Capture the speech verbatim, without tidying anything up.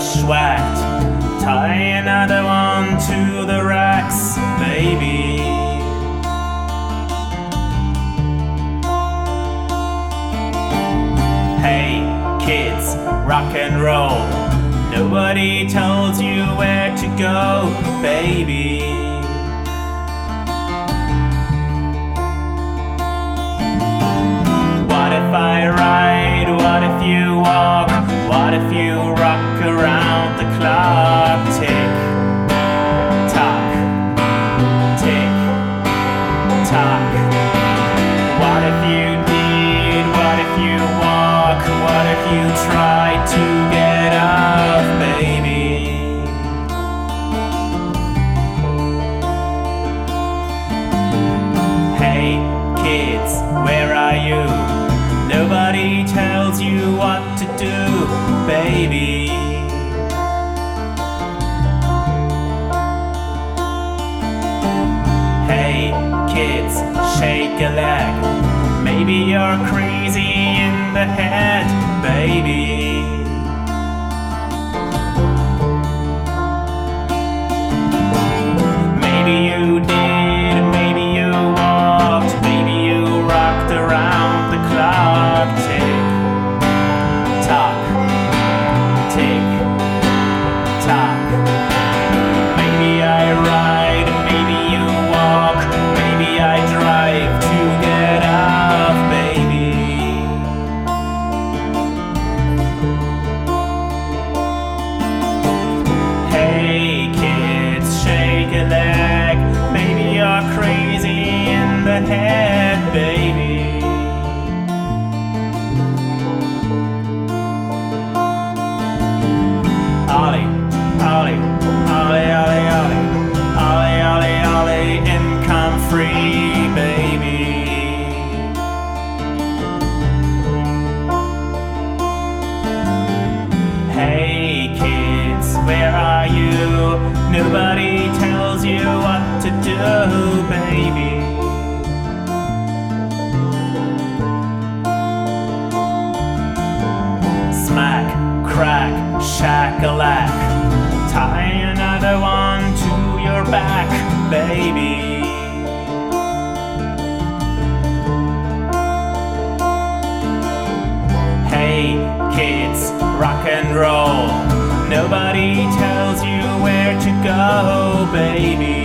bushwhacked. Tie another one to the racks, baby. Hey kids, rock and roll. Nobody tells you where to go, baby. What if I ride? What if you walk? What if you rock around the clock? Tick tock, tick tock. What if you did? What if you walk? What if you tried to get up, baby? Hey kids, where are you? Nobody tells you what to do, baby. Hey kids, shake a leg. Maybe you're crazy in the head, baby. Maybe you did, maybe you walked, maybe you rocked around the clock. Tick tock, tick tock. Maybe I ride, maybe you walk, maybe I drive to get up, baby. Hey kids, shake a leg. Maybe you're crazy in the head, baby. Ollie, Ollie, Ollie, Ollie, Ollie, Ollie, Ollie, Ollie, income free, baby. Hey kids, where are you? Nobody tells you what to do, baby. Smack, crack, shack-a-lack. Tie another one to your back, baby. Hey kids, rock and roll. Nobody tells you where to go, baby.